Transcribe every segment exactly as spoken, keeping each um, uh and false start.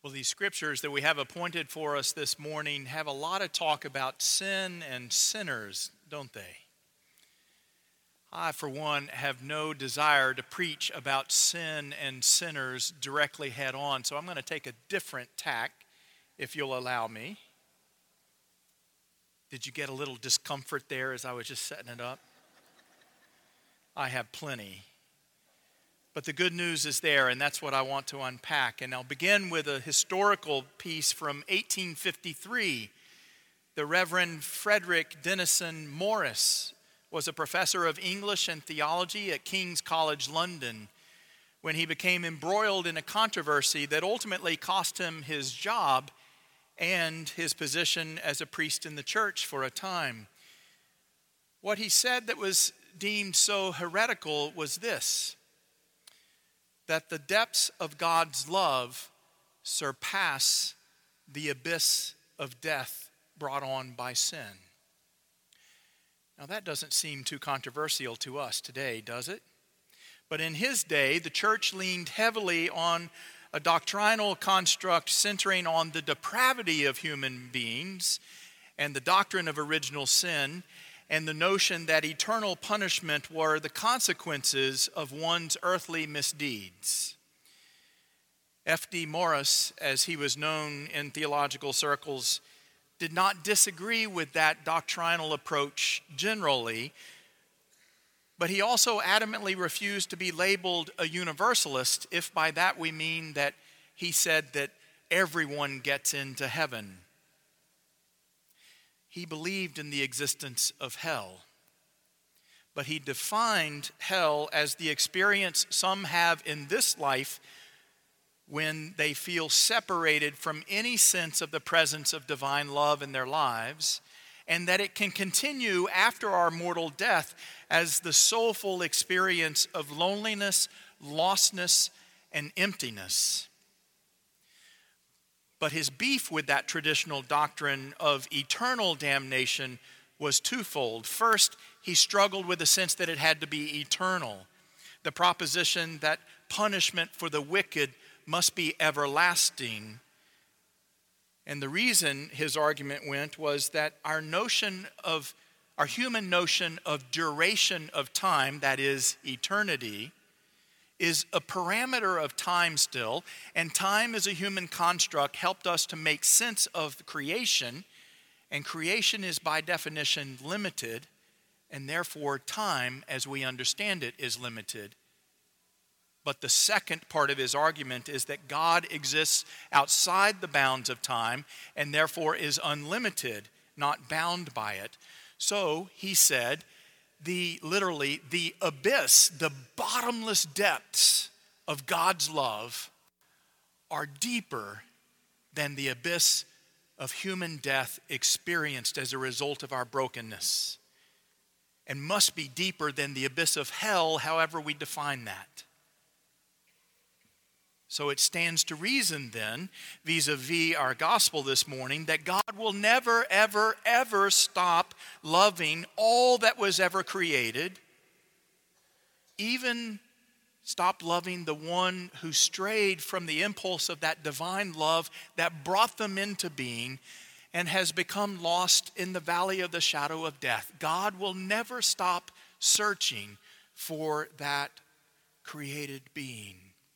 Well, these scriptures that we have appointed for us this morning have a lot of talk about sin and sinners, don't they? I, for one, have no desire to preach about sin and sinners directly head on, so I'm going to take a different tack, if you'll allow me. Did you get a little discomfort there as I was just setting it up? I have plenty. But the good news is there, and that's what I want to unpack. And I'll begin with a historical piece from eighteen fifty-three. The Reverend Frederick Denison Morris was a professor of English and theology at King's College London when he became embroiled in a controversy that ultimately cost him his job and his position as a priest in the church for a time. What he said that was deemed so heretical was this: that the depths of God's love surpass the abyss of death brought on by sin. Now that doesn't seem too controversial to us today, does it? But in his day, the church leaned heavily on a doctrinal construct centering on the depravity of human beings and the doctrine of original sin, and the notion that eternal punishment were the consequences of one's earthly misdeeds. F D Morris, as he was known in theological circles, did not disagree with that doctrinal approach generally, but he also adamantly refused to be labeled a universalist, if by that we mean that he said that everyone gets into heaven. He believed in the existence of hell, but he defined hell as the experience some have in this life when they feel separated from any sense of the presence of divine love in their lives, and that it can continue after our mortal death as the soulful experience of loneliness, lostness, and emptiness. But his beef with that traditional doctrine of eternal damnation was twofold. First, he struggled with the sense that it had to be eternal, the proposition that punishment for the wicked must be everlasting. And the reason his argument went was that our notion of, our human notion of duration of time, that is eternity, is a parameter of time still, and time as a human construct helped us to make sense of creation, and creation is by definition limited, and therefore time as we understand it is limited. But the second part of his argument is that God exists outside the bounds of time and therefore is unlimited, not bound by it. So he said, the literally the abyss, the bottomless depths of God's love are deeper than the abyss of human death experienced as a result of our brokenness, and must be deeper than the abyss of hell, however we define that. So it stands to reason then, vis-a-vis our gospel this morning, that God will never, ever, ever stop loving all that was ever created, even stop loving the one who strayed from the impulse of that divine love that brought them into being and has become lost in the valley of the shadow of death. God will never stop searching for that created being.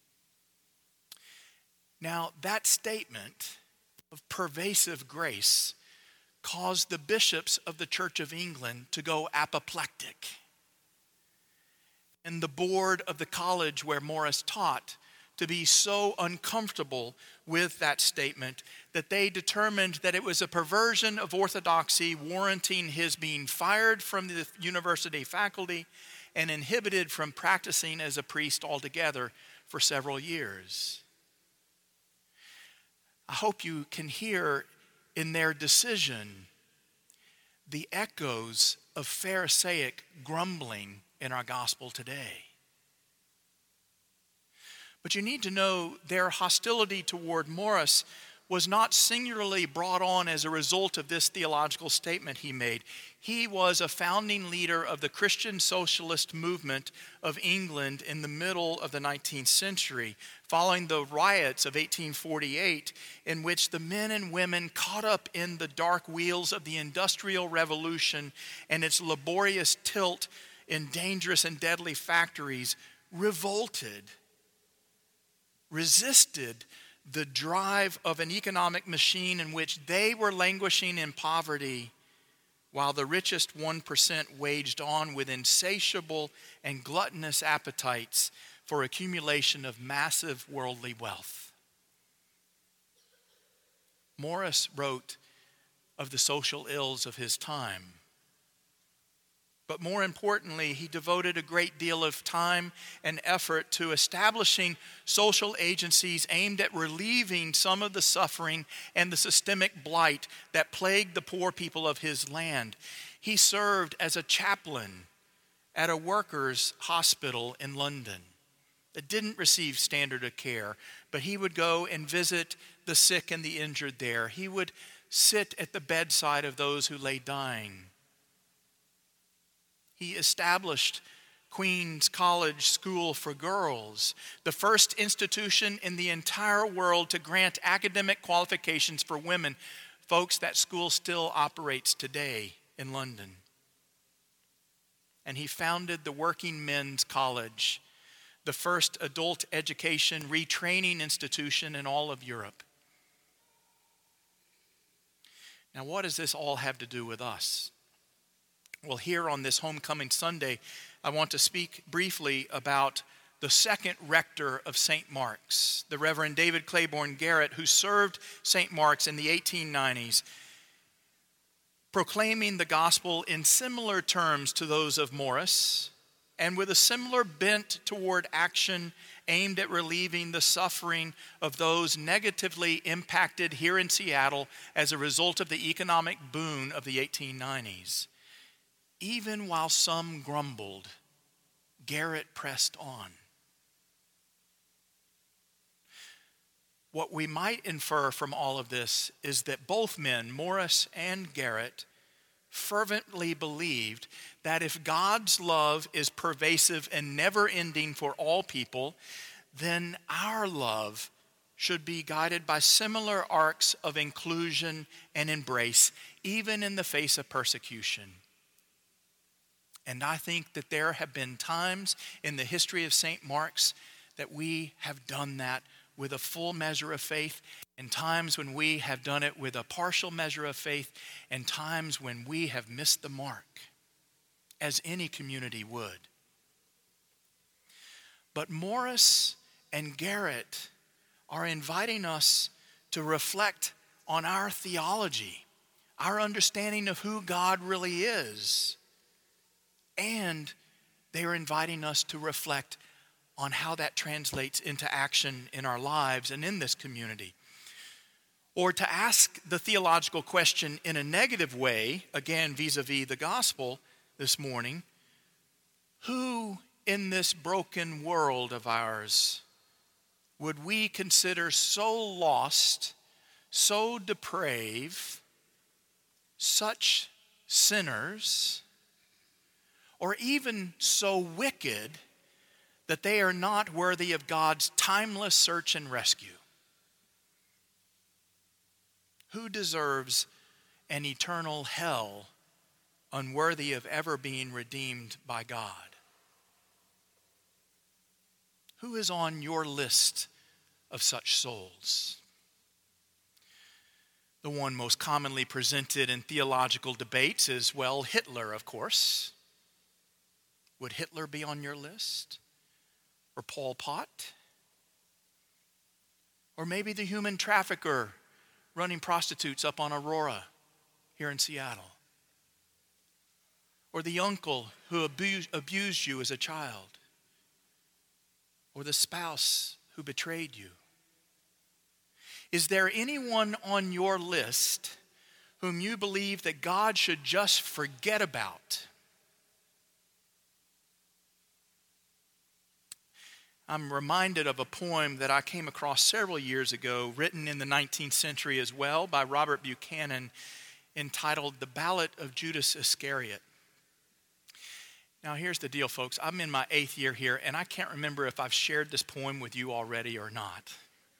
Now, that statement of pervasive grace caused the bishops of the Church of England to go apoplectic. And the board of the college where Morris taught to be so uncomfortable with that statement that they determined that it was a perversion of orthodoxy, warranting his being fired from the university faculty and inhibited from practicing as a priest altogether for several years. I hope you can hear in their decision the echoes of Pharisaic grumbling in our gospel today. But you need to know their hostility toward Morris was not singularly brought on as a result of this theological statement he made. He was a founding leader of the Christian socialist movement of England in the middle of the nineteenth century, following the riots of eighteen forty-eight, in which the men and women caught up in the dark wheels of the Industrial Revolution and its laborious tilt in dangerous and deadly factories revolted, resisted the drive of an economic machine in which they were languishing in poverty, while the richest one percent waged on with insatiable and gluttonous appetites for accumulation of massive worldly wealth. Morris wrote of the social ills of his time. But more importantly, he devoted a great deal of time and effort to establishing social agencies aimed at relieving some of the suffering and the systemic blight that plagued the poor people of his land. He served as a chaplain at a workers' hospital in London that didn't receive standard of care, but he would go and visit the sick and the injured there. He would sit at the bedside of those who lay dying. He established Queen's College School for Girls, the first institution in the entire world to grant academic qualifications for women. Folks, that school still operates today in London. And he founded the Working Men's College, the first adult education retraining institution in all of Europe. Now, what does this all have to do with us? Well, here on this Homecoming Sunday, I want to speak briefly about the second rector of Saint Mark's, the Reverend David Claiborne Garrett, who served Saint Mark's in the eighteen nineties, proclaiming the gospel in similar terms to those of Morris, and with a similar bent toward action aimed at relieving the suffering of those negatively impacted here in Seattle as a result of the economic boom of the eighteen nineties. Even while some grumbled, Garrett pressed on. What we might infer from all of this is that both men, Morris and Garrett, fervently believed that if God's love is pervasive and never-ending for all people, then our love should be guided by similar arcs of inclusion and embrace, even in the face of persecution. And I think that there have been times in the history of Saint Mark's that we have done that with a full measure of faith, and times when we have done it with a partial measure of faith, and times when we have missed the mark, as any community would. But Morris and Garrett are inviting us to reflect on our theology, our understanding of who God really is. And they are inviting us to reflect on how that translates into action in our lives and in this community. Or to ask the theological question in a negative way, again vis-a-vis the gospel this morning, who in this broken world of ours would we consider so lost, so depraved, such sinners, or even so wicked that they are not worthy of God's timeless search and rescue? Who deserves an eternal hell unworthy of ever being redeemed by God? Who is on your list of such souls? The one most commonly presented in theological debates is, well, Hitler, of course. Would Hitler be on your list? Or Pol Pot? Or maybe the human trafficker running prostitutes up on Aurora here in Seattle? Or the uncle who abused, abused you as a child? Or the spouse who betrayed you? Is there anyone on your list whom you believe that God should just forget about? I'm reminded of a poem that I came across several years ago, written in the nineteenth century as well by Robert Buchanan, entitled The Ballad of Judas Iscariot. Now here's the deal, folks. I'm in my eighth year here, and I can't remember if I've shared this poem with you already or not.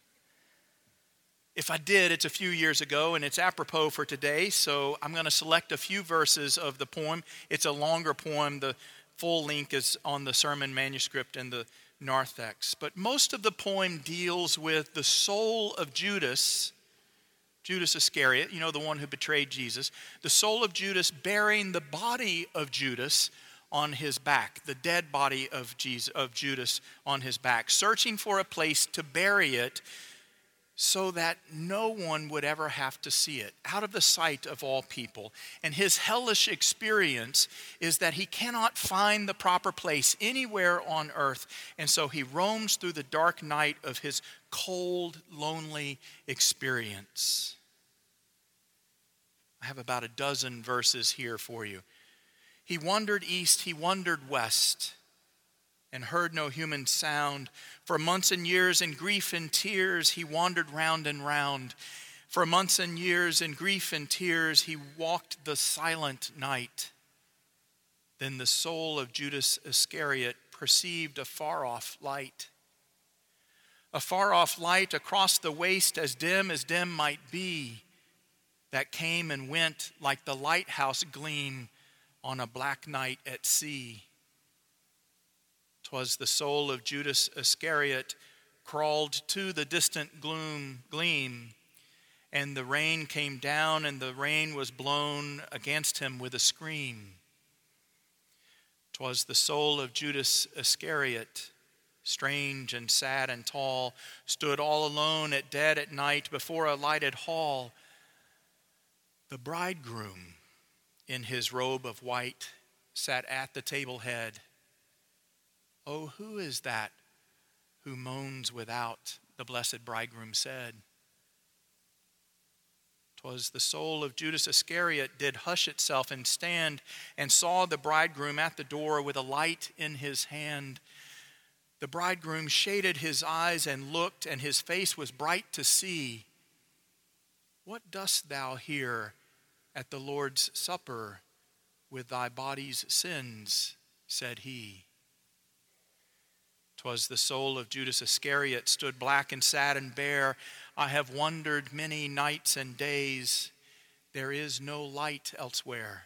If I did, it's a few years ago, and it's apropos for today, so I'm going to select a few verses of the poem. It's a longer poem. The full link is on the sermon manuscript and the narthex. But most of the poem deals with the soul of Judas, Judas Iscariot, you know, the one who betrayed Jesus, the soul of Judas bearing the body of Judas on his back, the dead body of Jesus, of Judas on his back, searching for a place to bury it so that no one would ever have to see it, out of the sight of all people. And his hellish experience is that he cannot find the proper place anywhere on earth, and so he roams through the dark night of his cold, lonely experience. I have about a dozen verses here for you. He wandered east, he wandered west, and heard no human sound. For months and years in grief and tears he wandered round and round. For months and years in grief and tears he walked the silent night. Then the soul of Judas Iscariot perceived a far-off light. A far-off light across the waste as dim as dim might be, that came and went like the lighthouse gleam on a black night at sea. 'Twas the soul of Judas Iscariot crawled to the distant gloom gleam, and the rain came down, and the rain was blown against him with a scream. 'Twas the soul of Judas Iscariot, strange and sad and tall, stood all alone at dead at night before a lighted hall. The bridegroom, in his robe of white, sat at the table head. Oh, who is that who moans without? The blessed bridegroom said. 'Twas the soul of Judas Iscariot did hush itself and stand, and saw the bridegroom at the door with a light in his hand. The bridegroom shaded his eyes and looked, and his face was bright to see. What dost thou here at the Lord's supper with thy body's sins? Said he. 'Twas the soul of Judas Iscariot stood black and sad and bare. I have wandered many nights and days. There is no light elsewhere.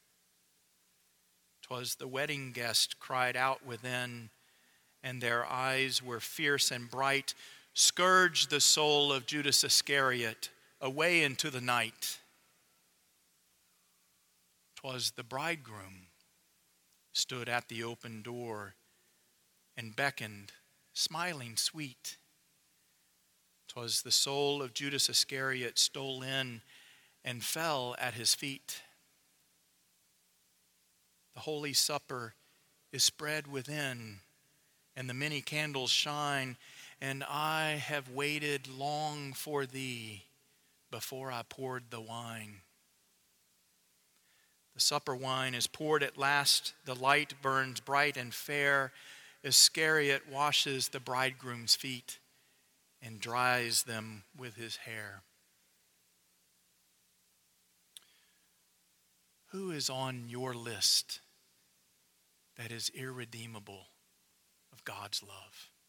'Twas the wedding guest cried out within, and their eyes were fierce and bright. Scourge the soul of Judas Iscariot away into the night. 'Twas the bridegroom stood at the open door and beckoned, smiling sweet. 'Twas the soul of Judas Iscariot stole in and fell at his feet. The holy supper is spread within, and the many candles shine, and I have waited long for thee before I poured the wine. The supper wine is poured at last, the light burns bright and fair. Iscariot washes the bridegroom's feet and dries them with his hair. Who is on your list that is irredeemable of God's love?